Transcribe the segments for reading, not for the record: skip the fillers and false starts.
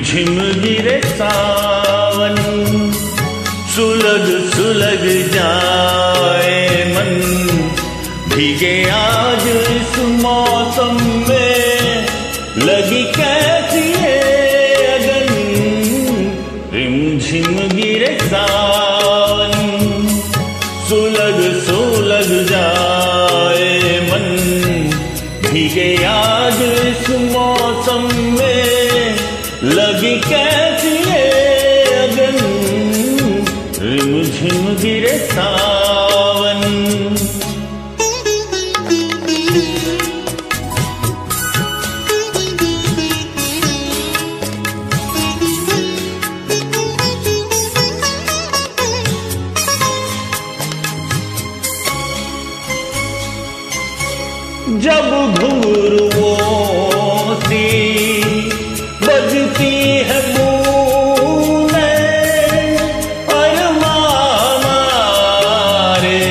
रिमझिम गिरे सावन, सुलग सुलग जाए मन, भीगे आज इस मौसम में, लगी कैसी है अगन। रिमझिम गिरे सावन, सुलग सुलग जाए मन, भीगे आज इस मौसम में, लगी कैसी है अगन। रिमझिम गिरे सावन। जब घुंघरुओं सी बजती है बूंदें, अरमा हमारे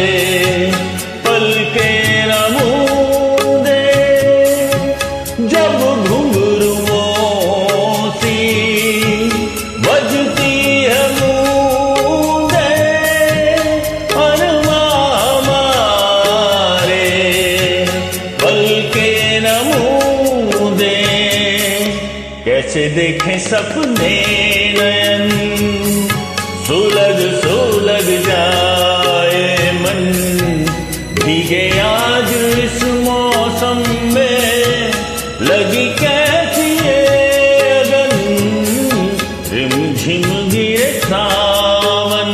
पलके न मूंदे। जब घुंघरुओं सी बजती है बूंदें, अरमा हमारे पलके न मूंदे। कैसे देखें सपने नयन, सुलग सुलग जाए मन, भीगे आज इस मौसम में, लगी कैसी है अगन। रिमझिम गिरे सावन।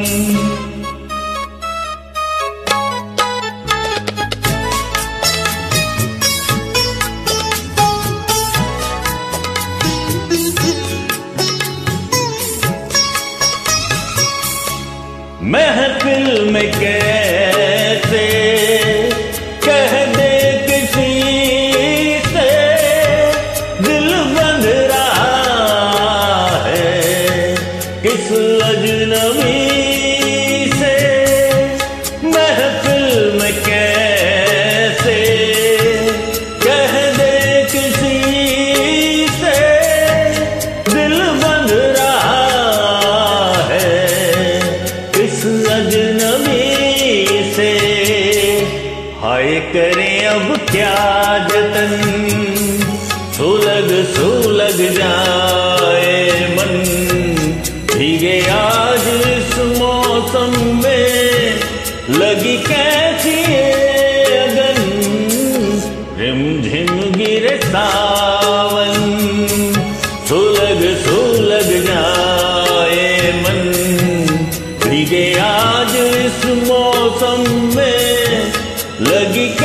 महफिल में कैसे कह दे किसी से, दिल बंध रहा है किस अजनबी से। महफिल में कैसे कह दे किसी से, दिल बंध रहा है किस अजनबी से। हाय करें अब क्या जतन, सुलग सुलग जाए मन, भीगे आज इस मौसम में, लगी कैसी है अगन। रिमझिम गिरे सावन, सुलग सुलग जाए मन, भीगे आज इस मौसम में, लगी